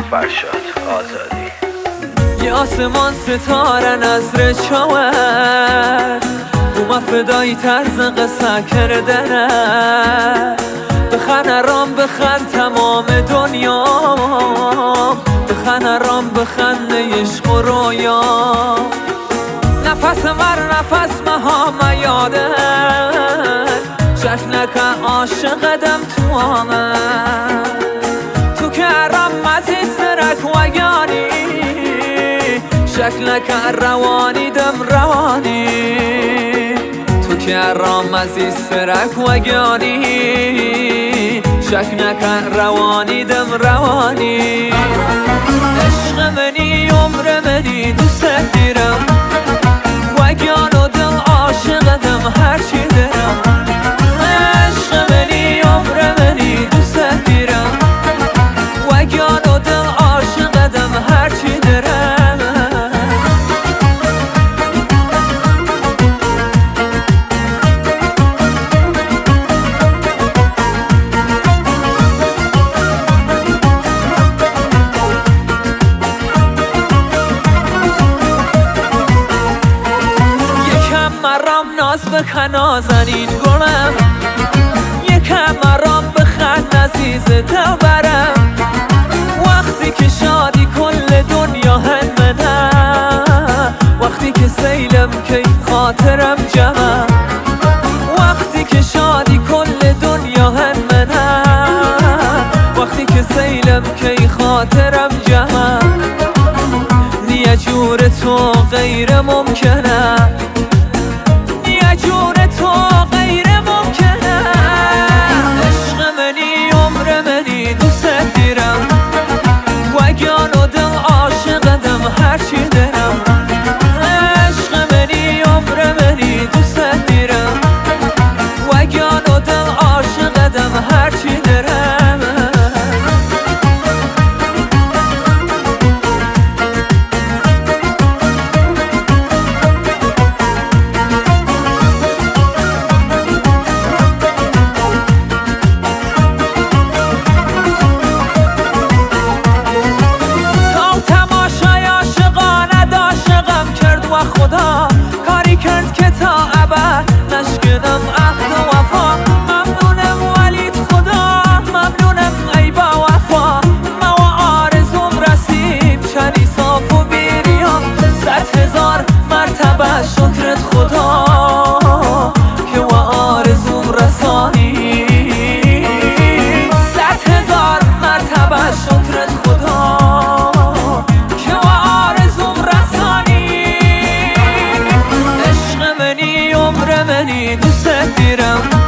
فرشاد آزادی. یه آسمان ستاره نظر چاور اوما فدایی طرز قصه کردنه بخن رام بخن تمام دنیا بخن رام بخن عشق و رویا نفس مر نفس مها یاده شکلک عاشقدم تو آمد تو که رام مزید سرک و یانی شکلک روانی دم روانی تو که رام عزیز سرک و گیانی شکلک روانی دم روانی عشق منی عمر منی دوست دیرم و گیان و دل عاشقدم هرچی دارم عشق منی عمر منی دوست دیرم و گیان و دل عاشقدم هرچی دارم ناز بکن نازنین گلم یکم مرام بخند عزیز دل برم وقتی که شادی کل دنیا هنمنه وقتی که سیلم که خاطرم جمع وقتی که شادی کل دنیا هنمنه وقتی که سیلم که خاطرم جمع نیه جور تو غیر ممکنه جون تو غیر ممکنه عشق منی عمر منی دوست دیرم و گیان و دل عاشقدم هرچی دارم عشق منی عمر منی دوست دیرم و گیان و دل عاشقدم هرچی دارم خدا کاری کرد که تا ابد نشکنم عهد و وفا ممنونم ولید خدا ممنونم ای با وفا ما و آرزوم رسید چنی صاف و بیریا 100,000 مرتبه شکرت خدا که و آرزوم رسانی 100,000 مرتبه شکرت خدا عمر منی دوست دیرم